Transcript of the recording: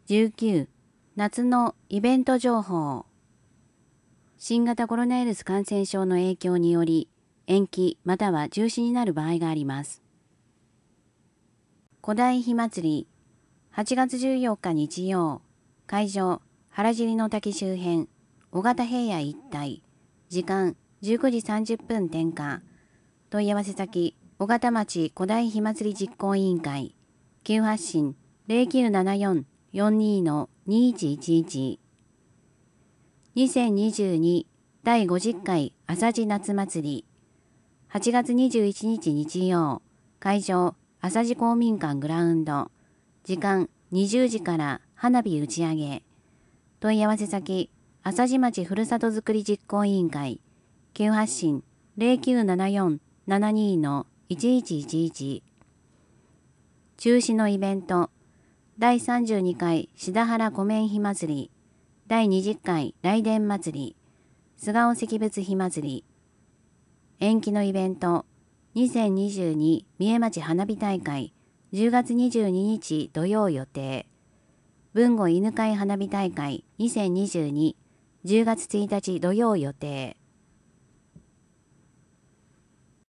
19、夏のイベント情報。新型コロナウイルス感染症の影響により、延期または中止になる場合があります。古代火祭り、8月14日日曜、会場、原尻の滝周辺、尾形平野一帯、時間19時30分点火、問い合わせ先、尾形町古代火祭り実行委員会、急発進0974-42-2111。2022第50回朝地夏祭り、8月21日日曜、会場、朝地公民館グラウンド、時間20時から花火打ち上げ、問い合わせ先、朝地町ふるさとづくり実行委員会、急発進0974-72-1111。中止のイベント、第32回志田原湖面火祭り、第20回雷電祭り、菅生石仏火祭り。延期のイベント、2022三重町花火大会、10月22日土曜予定。豊後犬飼花火大会2022、10月1日土曜予定。